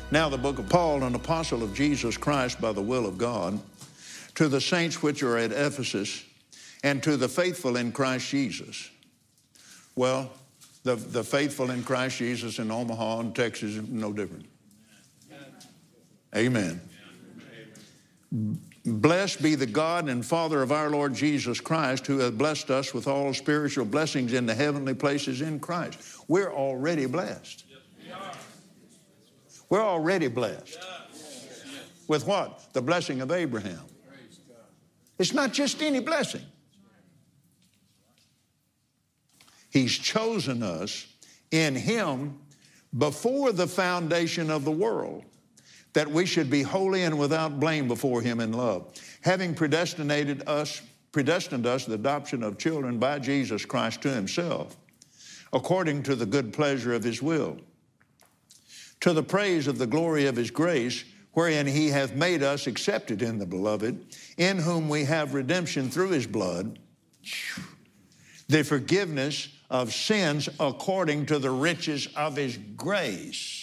Now the book of Paul, an apostle of Jesus Christ by the will of God, to the saints which are at Ephesus, and to the faithful in Christ Jesus. Well, the faithful in Christ Jesus in Omaha and Texas is no different. Amen. Blessed be the God and Father of our Lord Jesus Christ, who hath blessed us with all spiritual blessings in the heavenly places in Christ. We're already blessed. We're already blessed. With what? The blessing of Abraham. It's not just any blessing. He's chosen us in Him before the foundation of the world, that we should be holy and without blame before Him in love, having predestined us the adoption of children by Jesus Christ to Himself, according to the good pleasure of His will, to the praise of the glory of His grace, wherein He hath made us accepted in the Beloved, in whom we have redemption through His blood, the forgiveness of sins according to the riches of His grace.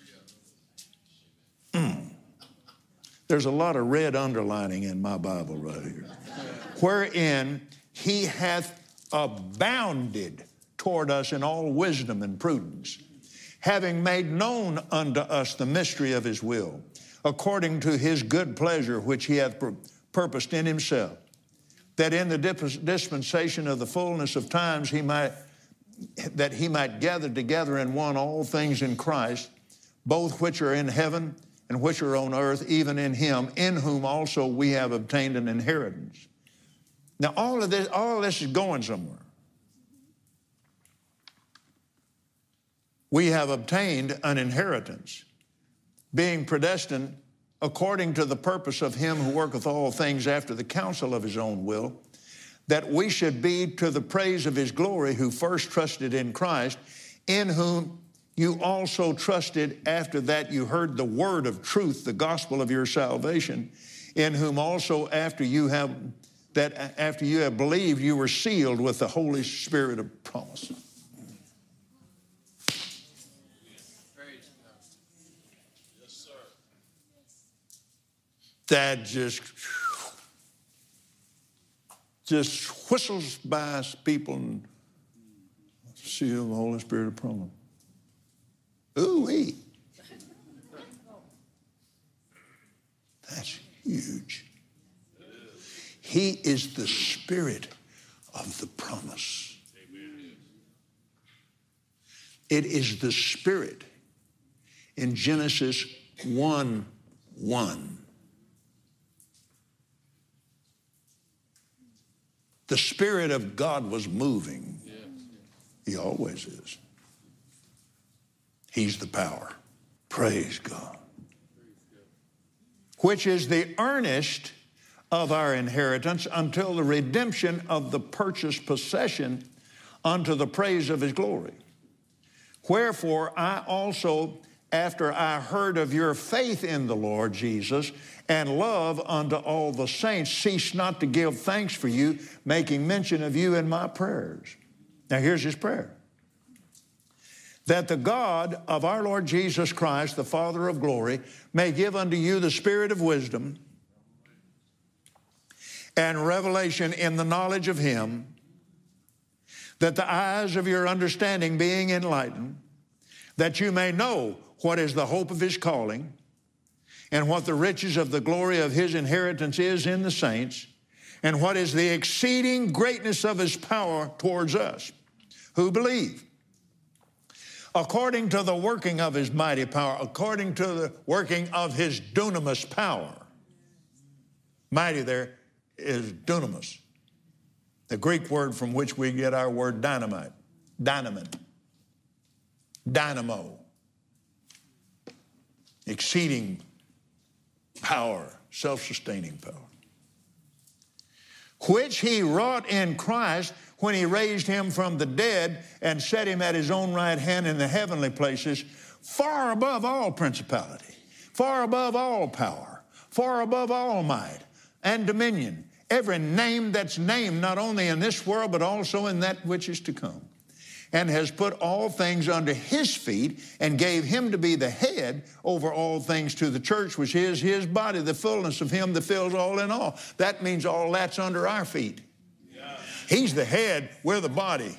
There's a lot of red underlining in my Bible right here. Wherein He hath abounded toward us in all wisdom and prudence, having made known unto us the mystery of His will, according to His good pleasure, which He hath purposed in Himself, that in the dispensation of the fullness of times He might gather together in one all things in Christ, both which are in heaven and which are on earth, even in Him, in whom also we have obtained an inheritance. Now all of this is going somewhere. We have obtained an inheritance, being predestined according to the purpose of Him who worketh all things after the counsel of His own will, that we should be to the praise of His glory, who first trusted in Christ, in whom you also trusted after that you heard the word of truth, the gospel of your salvation, in whom also after you have believed, you were sealed with the Holy Spirit of promise. That just whistles by people and seal the Holy Spirit of promise. Ooh-wee. That's huge. He is the Spirit of the promise. It is the Spirit in Genesis 1:1. The Spirit of God was moving. He always is. He's the power. Praise God. Which is the earnest of our inheritance until the redemption of the purchased possession unto the praise of His glory. Wherefore I also, after I heard of your faith in the Lord Jesus and love unto all the saints, cease not to give thanks for you, making mention of you in my prayers. Now here's his prayer. That the God of our Lord Jesus Christ, the Father of glory, may give unto you the spirit of wisdom and revelation in the knowledge of Him, that the eyes of your understanding being enlightened, that you may know what is the hope of His calling, and what the riches of the glory of His inheritance is in the saints, and what is the exceeding greatness of His power towards us who believe, according to the working of His mighty power, according to the working of His dunamis power. Mighty there is dunamis, the Greek word from which we get our word dynamite, dynamite, dynamo, exceeding power, self-sustaining power, which He wrought in Christ when He raised Him from the dead and set Him at His own right hand in the heavenly places, far above all principality, far above all power, far above all might and dominion, every name that's named, not only in this world, but also in that which is to come. and has put all things under his feet and gave him to be the head over all things to the church, which is his body, the fullness of him that fills all in all. That means all that's under our feet. He's the head, we're the body.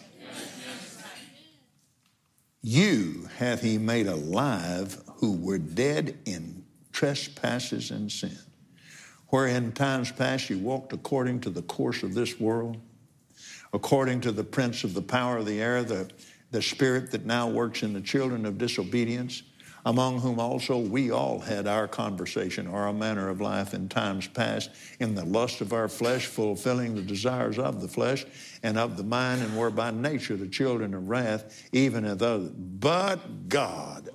You hath he made alive who were dead in trespasses and sin, wherein in times past you walked according to the course of this world, according to the prince of the power of the air, the spirit that now works in the children of disobedience, among whom also we all had our conversation or our manner of life in times past, in the lust of our flesh, fulfilling the desires of the flesh and of the mind, and were by nature the children of wrath, even as others. But God,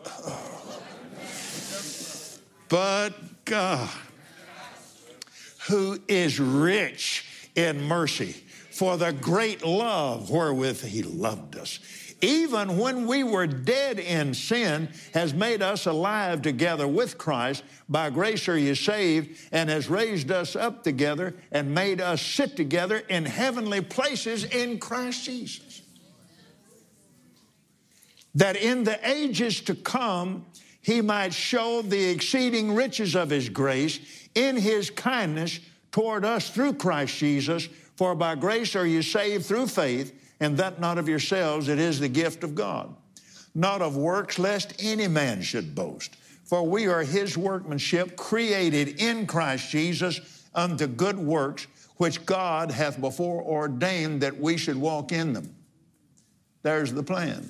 who is rich in mercy, for the great love wherewith he loved us, even when we were dead in sin, has made us alive together with Christ. By grace are you saved, and has raised us up together and made us sit together in heavenly places in Christ Jesus, that in the ages to come he might show the exceeding riches of his grace in his kindness toward us through Christ Jesus. For by grace are you saved through faith, and that not of yourselves, it is the gift of God, not of works, lest any man should boast. For we are his workmanship, created in Christ Jesus unto good works, which God hath before ordained that we should walk in them. There's the plan.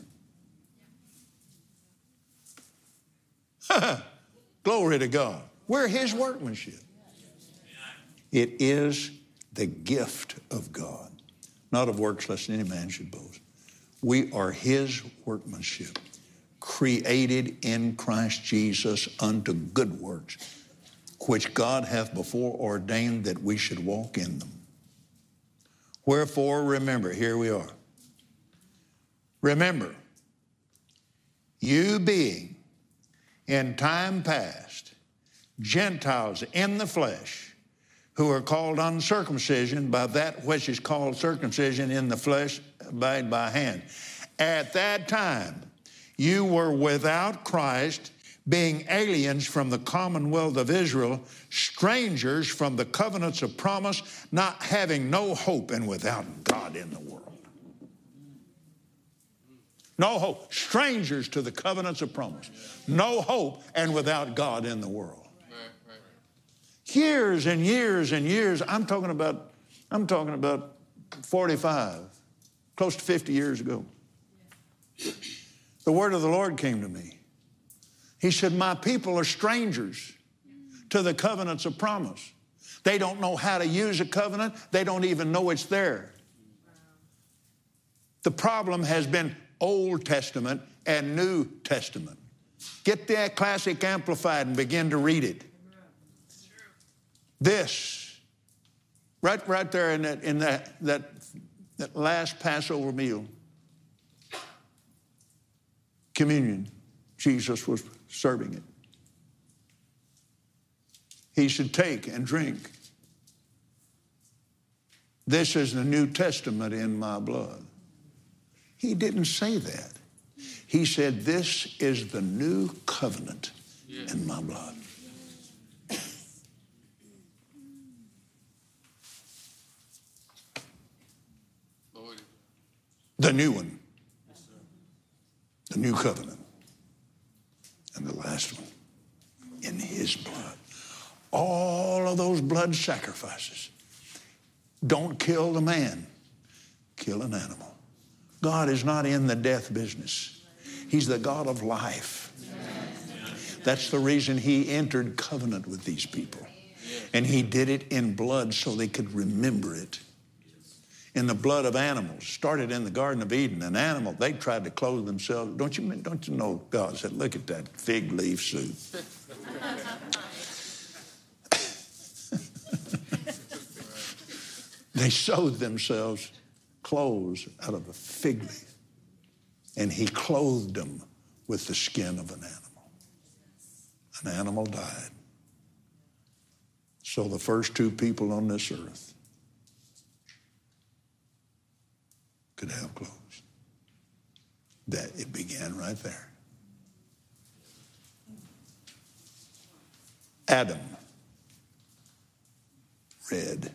Glory to God. We're his workmanship. It is the gift of God, not of works, lest any man should boast. We are his workmanship, created in Christ Jesus unto good works, which God hath before ordained that we should walk in them. Wherefore, remember, here we are. Remember, you being in time past Gentiles in the flesh, who are called uncircumcision by that which is called circumcision in the flesh made by hand. At that time, you were without Christ, being aliens from the commonwealth of Israel, strangers from the covenants of promise, not having no hope, and without God in the world. No hope. Strangers to the covenants of promise. No hope, and without God in the world. Years and years and years. I'm talking about 45, close to 50 years ago. The word of the Lord came to me. He said, my people are strangers to the covenants of promise. They don't know how to use a covenant. They don't even know it's there. The problem has been Old Testament and New Testament. Get that Classic Amplified and begin to read it. This, right there in that last Passover meal, communion, Jesus was serving it. He should take and drink. This is the New Testament in my blood. He didn't say that. He said, this is the new covenant in my blood. The new one, the new covenant, and the last one in his blood. All of those blood sacrifices. Don't kill the man, kill an animal. God is not in the death business. He's the God of life. That's the reason he entered covenant with these people. And he did it in blood so they could remember it. In the blood of animals. Started in the Garden of Eden. An animal, they tried to clothe themselves. Don't you know God said, look at that fig leaf suit. They sewed themselves clothes out of a fig leaf. And he clothed them with the skin of an animal. An animal died. So the first two people on this earth could have clothes. That it began right there. Adam, red.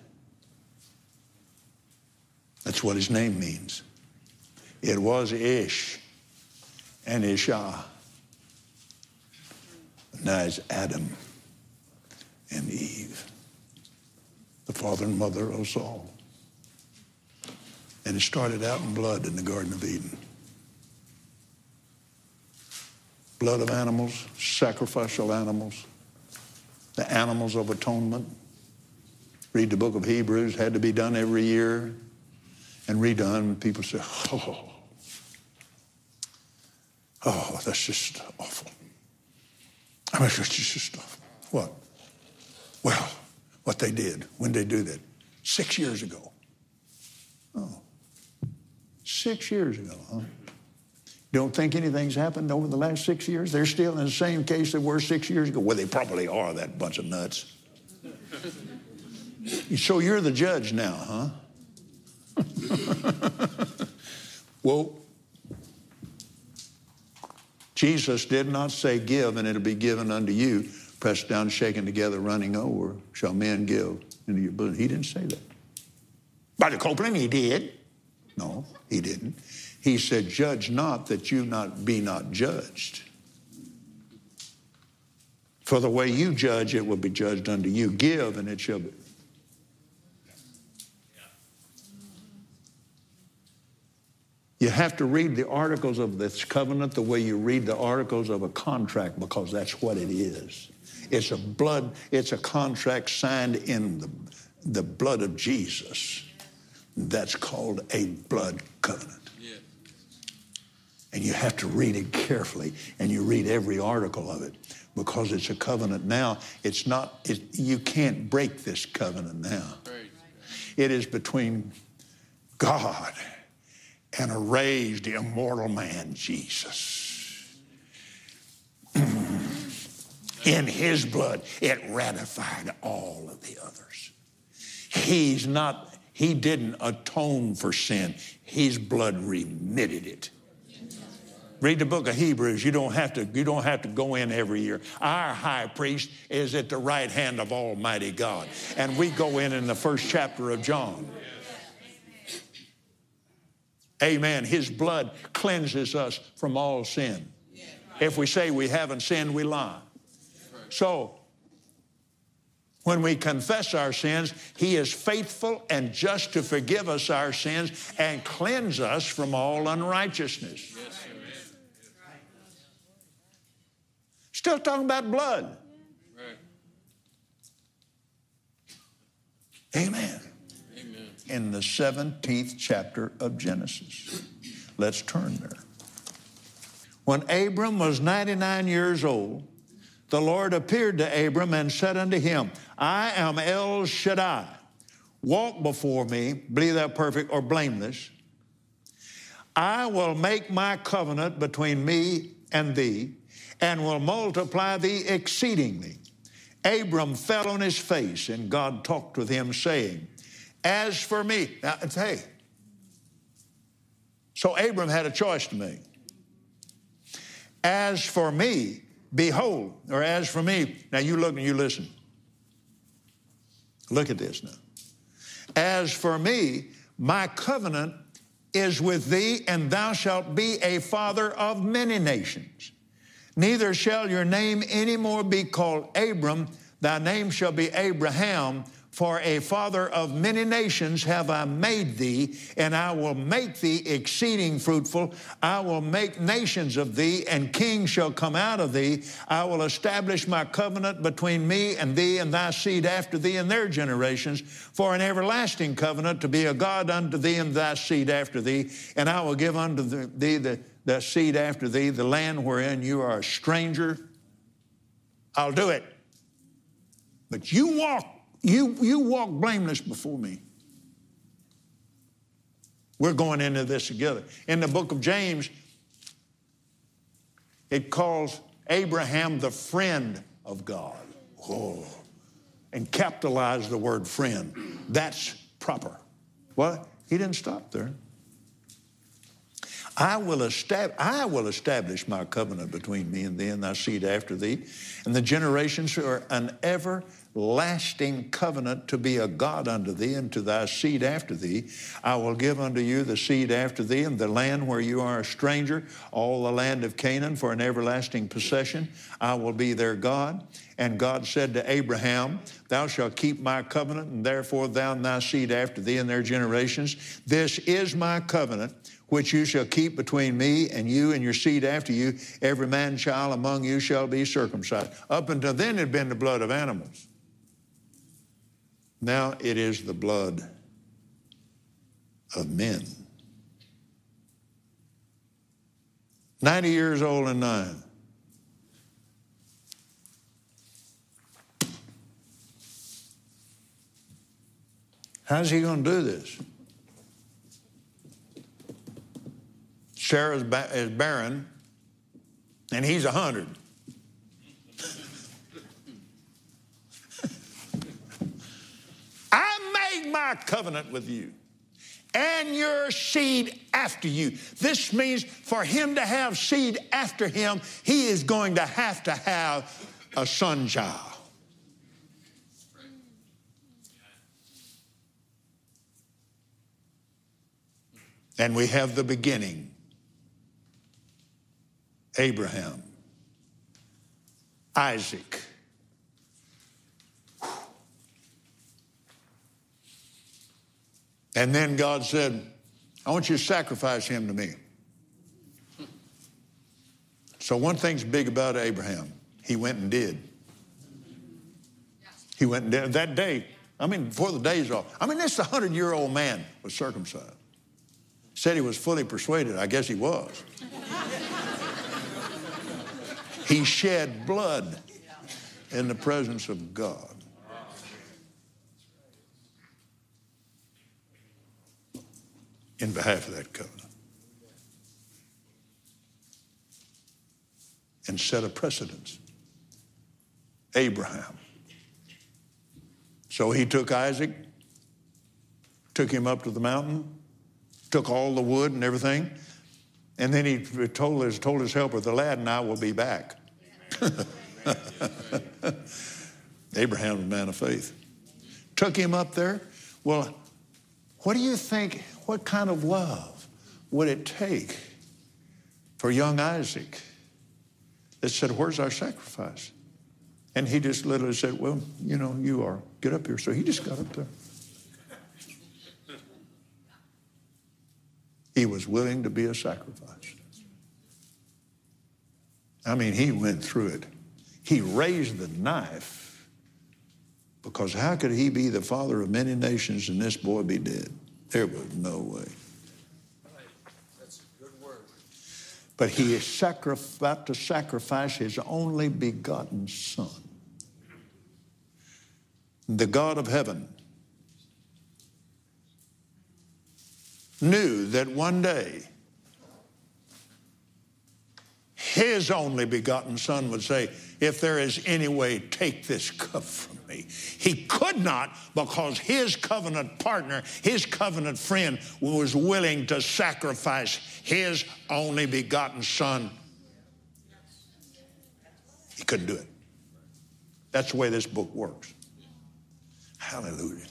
That's what his name means. It was Ish and Ishah. Now it's Adam and Eve, the father and mother of us all. And it started out in blood in the Garden of Eden. Blood of animals, sacrificial animals, the animals of atonement. Read the book of Hebrews, had to be done every year and redone. And people say, oh, that's just awful. I mean, it's just awful. What? Well, what they did, when they do that? 6 years ago. Oh, 6 years ago, huh? Don't think anything's happened over the last 6 years? They're still in the same case they were 6 years ago. Well, they probably are, that bunch of nuts. So you're the judge now, huh? Well, Jesus did not say, give and it'll be given unto you, pressed down, shaken together, running over, shall men give into your bosom. He didn't say that. Brother Copeland, he did. No, he didn't. He said, judge not that you be not judged. For the way you judge, it will be judged unto you. Give, and it shall be. You have to read the articles of this covenant the way you read the articles of a contract, because that's what it is. It's a contract signed in the blood of Jesus. That's called a blood covenant. And you have to read it carefully, and you read every article of it, because it's a covenant now. You can't break this covenant now. It is between God and a raised immortal man, Jesus. In his blood, it ratified all of the others. He didn't atone for sin. His blood remitted it. Read the book of Hebrews. You don't have to go in every year. Our high priest is at the right hand of Almighty God. And we go in the first chapter of John. Amen. His blood cleanses us from all sin. If we say we haven't sinned, we lie. So, when we confess our sins, he is faithful and just to forgive us our sins and cleanse us from all unrighteousness. Still talking about blood. Amen. In the 17th chapter of Genesis. Let's turn there. When Abram was 99 years old, the Lord appeared to Abram and said unto him, I am El Shaddai. Walk before me, be thou perfect or blameless. I will make my covenant between me and thee, and will multiply thee exceedingly. Abram fell on his face, and God talked with him, saying, as for me, now, hey, so Abram had a choice to make. As for me, behold, or as for me, now you look and you listen. Look at this now. As for me, my covenant is with thee, and thou shalt be a father of many nations. Neither shall your name any more be called Abram, thy name shall be Abraham, for a father of many nations have I made thee, and I will make thee exceeding fruitful. I will make nations of thee, and kings shall come out of thee. I will establish my covenant between me and thee and thy seed after thee and their generations, for an everlasting covenant to be a God unto thee and thy seed after thee. And I will give unto thee the seed after thee, the land wherein you are a stranger. I'll do it. But you walk blameless before me. We're going into this together. In the book of James, it calls Abraham the friend of God. Oh, and capitalize the word friend. That's proper. Well, he didn't stop there. I will establish my covenant between me and thee and thy seed after thee, and the generations are an everlasting covenant to be a God unto thee and to thy seed after thee. I will give unto you the seed after thee and the land where you are a stranger, all the land of Canaan for an everlasting possession. I will be their God. And God said to Abraham, thou shalt keep my covenant, and therefore thou and thy seed after thee and their generations. This is my covenant, which you shall keep between me and you and your seed after you. Every man child among you shall be circumcised. Up until then it had been the blood of animals. Now it is the blood of men. 90 years old and 9. How's he going to do this? Sarah is barren, and he's 100. I made my covenant with you and your seed after you. This means for him to have seed after him, he is going to have a son child. And we have the beginning. Abraham, Isaac. And then God said, I want you to sacrifice him to me. So one thing's big about Abraham. He went and did. He went and did. That day, before the day's off. This 100-year-old man was circumcised. Said he was fully persuaded. I guess he was. He shed blood in the presence of God. In behalf of that covenant. And set a precedence. Abraham. So he took Isaac, took him up to the mountain, took all the wood and everything, and then he told his helper, the lad and I will be back. Abraham's a man of faith. Took him up there. Well, what do you think, what kind of love would it take for young Isaac that said, where's our sacrifice? And he just literally said, well, you are. Get up here. So he just got up there. He was willing to be a sacrifice. He went through it. He raised the knife because how could he be the father of many nations and this boy be dead? There was no way. That's a good word. But he is about to sacrifice his only begotten son. The God of heaven knew that one day his only begotten son would say, if there is any way, take this cup from me. He could not because his covenant partner, his covenant friend was willing to sacrifice his only begotten son. He couldn't do it. That's the way this book works. Hallelujah.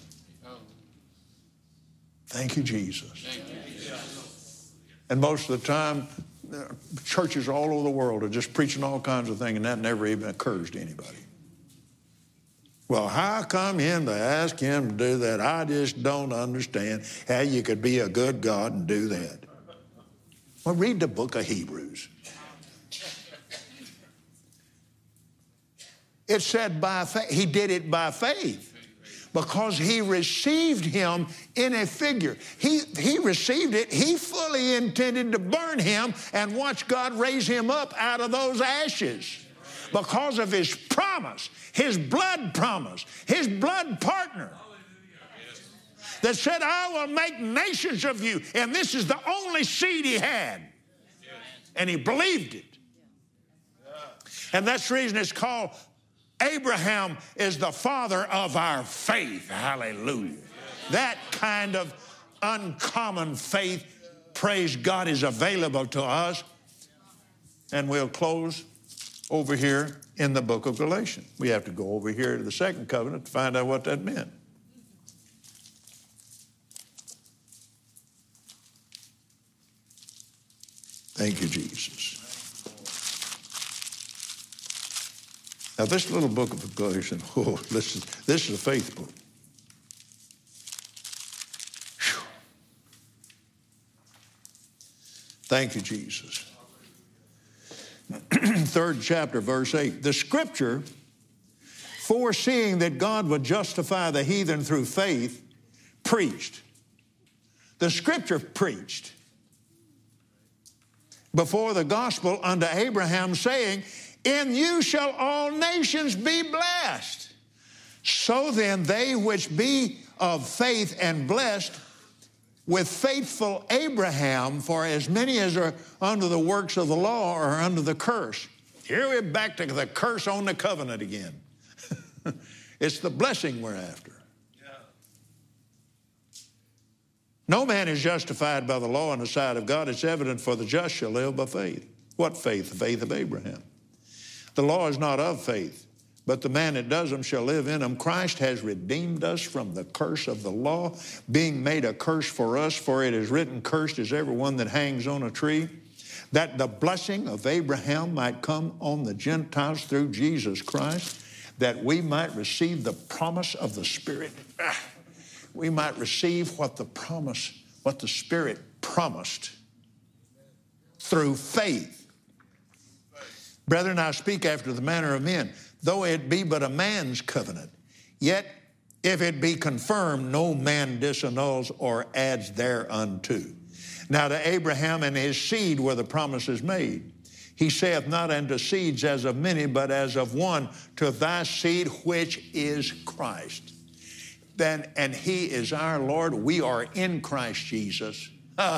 Thank you, Jesus. And most of the time, churches all over the world are just preaching all kinds of things, and that never even occurs to anybody. Well, how come him to ask him to do that? I just don't understand how you could be a good God and do that. Well, read the book of Hebrews. It said by faith. He did it by faith. Because he received him in a figure. He received it. He fully intended to burn him and watch God raise him up out of those ashes. Because of his promise, his blood promise, his blood partner that said, I will make nations of you. And this is the only seed he had. And he believed it. And that's the reason it's called Abraham is the father of our faith. Hallelujah. That kind of uncommon faith praise God, is available to us. And we'll close over here in the book of Galatians. We have to go over here to the second covenant to find out what that meant. Thank you, Jesus. Now, this little book of Galatians, this is a faith book. Whew. Thank you, Jesus. 3rd chapter, verse 8. The scripture, foreseeing that God would justify the heathen through faith, preached. The scripture preached before the gospel unto Abraham, saying, in you shall all nations be blessed. So then they which be of faith and blessed with faithful Abraham, for as many as are under the works of the law are under the curse. Here we're back to the curse on the covenant again. It's the blessing we're after. No man is justified by the law in the sight of God. It's evident, for the just shall live by faith. What faith? The faith of Abraham. The law is not of faith, but the man that does them shall live in them. Christ has redeemed us from the curse of the law, being made a curse for us, for it is written, cursed is everyone that hangs on a tree, that the blessing of Abraham might come on the Gentiles through Jesus Christ, that we might receive the promise of the Spirit. We might receive what the Spirit promised through faith. Brethren, I speak after the manner of men, though it be but a man's covenant, yet if it be confirmed, no man disannuls or adds thereunto. Now to Abraham and his seed were the promises made. He saith not unto seeds as of many, but as of one, to thy seed which is Christ. Then, and he is our Lord. We are in Christ Jesus.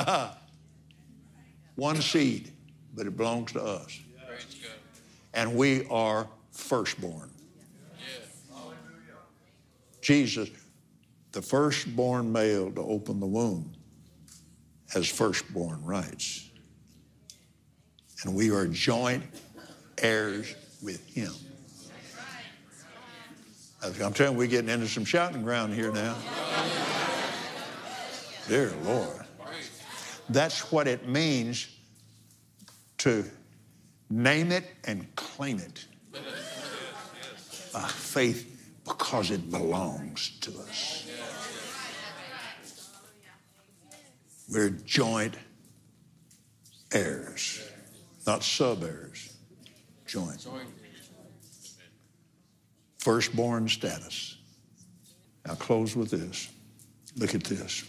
One seed, but it belongs to us. And we are firstborn. Jesus, the firstborn male to open the womb, has firstborn rights. And we are joint heirs with him. I'm telling you, we're getting into some shouting ground here now. Dear Lord. That's what it means to name it and claim it by faith, because it belongs to us. We're joint heirs, not sub-heirs, joint. Firstborn status. I'll close with this. Look at this.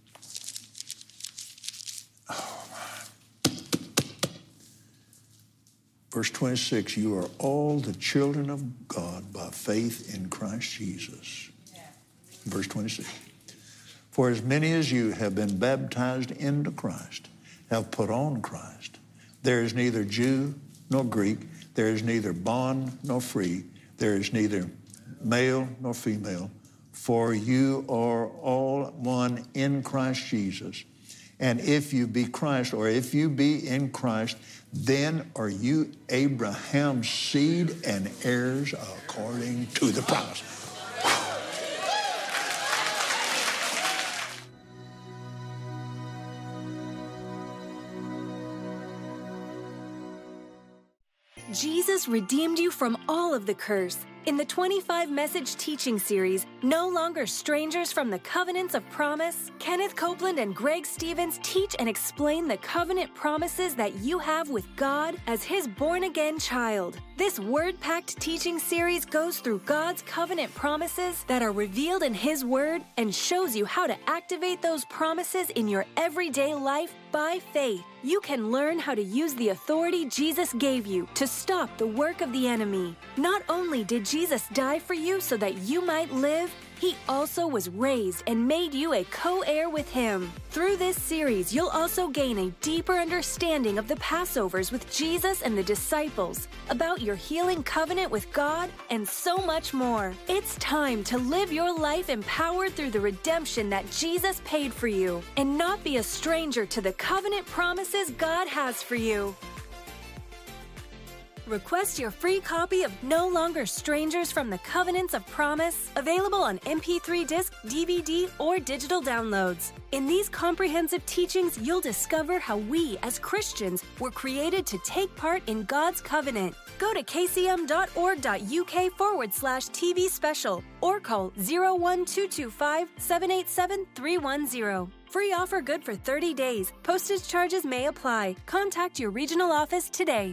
Verse 26, you are all the children of God by faith in Christ Jesus. Verse 26, for as many as you have been baptized into Christ, have put on Christ. There is neither Jew nor Greek, there is neither bond nor free, there is neither male nor female, for you are all one in Christ Jesus. And if you be Christ, or if you be in Christ, then are you Abraham's seed and heirs according to the promise. Jesus redeemed you from all of the curse. In the 25-message teaching series, No Longer Strangers from the Covenants of Promise, Kenneth Copeland and Greg Stevens teach and explain the covenant promises that you have with God as His born-again child. This word-packed teaching series goes through God's covenant promises that are revealed in His Word and shows you how to activate those promises in your everyday life by faith. You can learn how to use the authority Jesus gave you to stop the work of the enemy. Not only did Jesus die for you so that you might live, He also was raised and made you a co-heir with Him. Through this series, you'll also gain a deeper understanding of the Passovers with Jesus and the disciples, about your healing covenant with God, and so much more. It's time to live your life empowered through the redemption that Jesus paid for you, and not be a stranger to the covenant promises God has for you. Request your free copy of No Longer Strangers from the Covenants of Promise, available on MP3 disc, DVD, or digital downloads. In these comprehensive teachings, you'll discover how we as Christians were created to take part in God's covenant. Go to kcm.org.uk/TV special or call 01225 787 310. Free offer good for 30 days. Postage charges may apply. Contact your regional office today.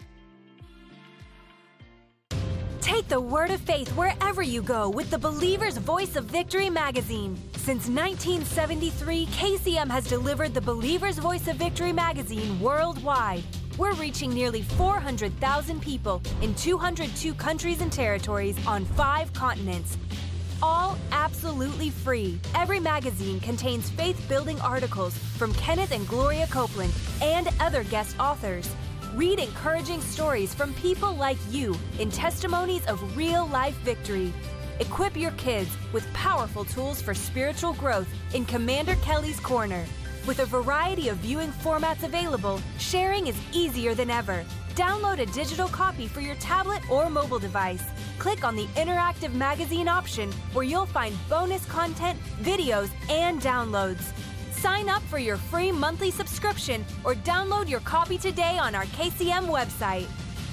Take the word of faith wherever you go with the Believer's Voice of Victory magazine. Since 1973, KCM has delivered the Believer's Voice of Victory magazine worldwide. We're reaching nearly 400,000 people in 202 countries and territories on 5 continents. All absolutely free. Every magazine contains faith-building articles from Kenneth and Gloria Copeland and other guest authors. Read encouraging stories from people like you in testimonies of real-life victory. Equip your kids with powerful tools for spiritual growth in Commander Kelly's Corner. With a variety of viewing formats available, sharing is easier than ever. Download a digital copy for your tablet or mobile device. Click on the interactive magazine option where you'll find bonus content, videos, and downloads. Sign up for your free monthly subscription or download your copy today on our KCM website.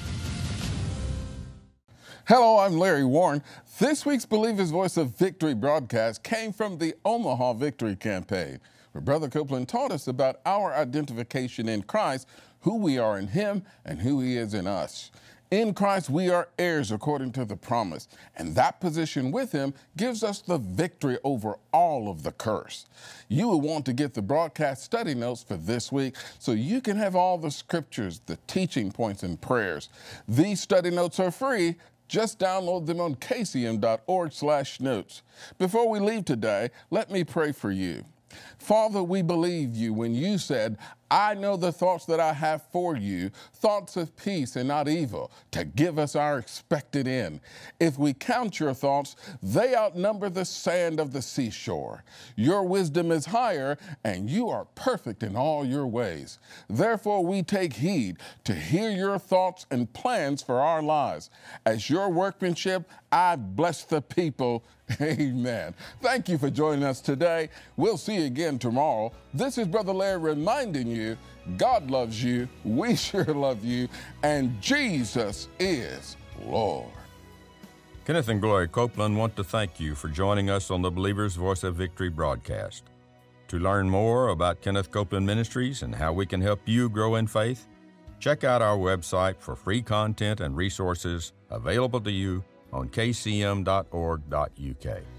Hello, I'm Larry Warren. This week's Believer's Voice of Victory broadcast came from the Omaha Victory Campaign, where Brother Copeland taught us about our identification in Christ, who we are in Him and who He is in us. In Christ, we are heirs according to the promise, and that position with Him gives us the victory over all of the curse. You will want to get the broadcast study notes for this week so you can have all the scriptures, the teaching points, and prayers. These study notes are free. Just download them on kcm.org/notes. Before we leave today, let me pray for you. Father, we believe you when you said, I know the thoughts that I have for you, thoughts of peace and not evil, to give us our expected end. If we count your thoughts, they outnumber the sand of the seashore. Your wisdom is higher, and you are perfect in all your ways. Therefore, we take heed to hear your thoughts and plans for our lives. As your workmanship, I bless the people. Amen. Thank you for joining us today. We'll see you again tomorrow. This is Brother Larry reminding you, God loves you, we sure love you, and Jesus is Lord. Kenneth and Gloria Copeland want to thank you for joining us on the Believer's Voice of Victory broadcast. To learn more about Kenneth Copeland Ministries and how we can help you grow in faith, check out our website for free content and resources available to you on kcm.org.uk.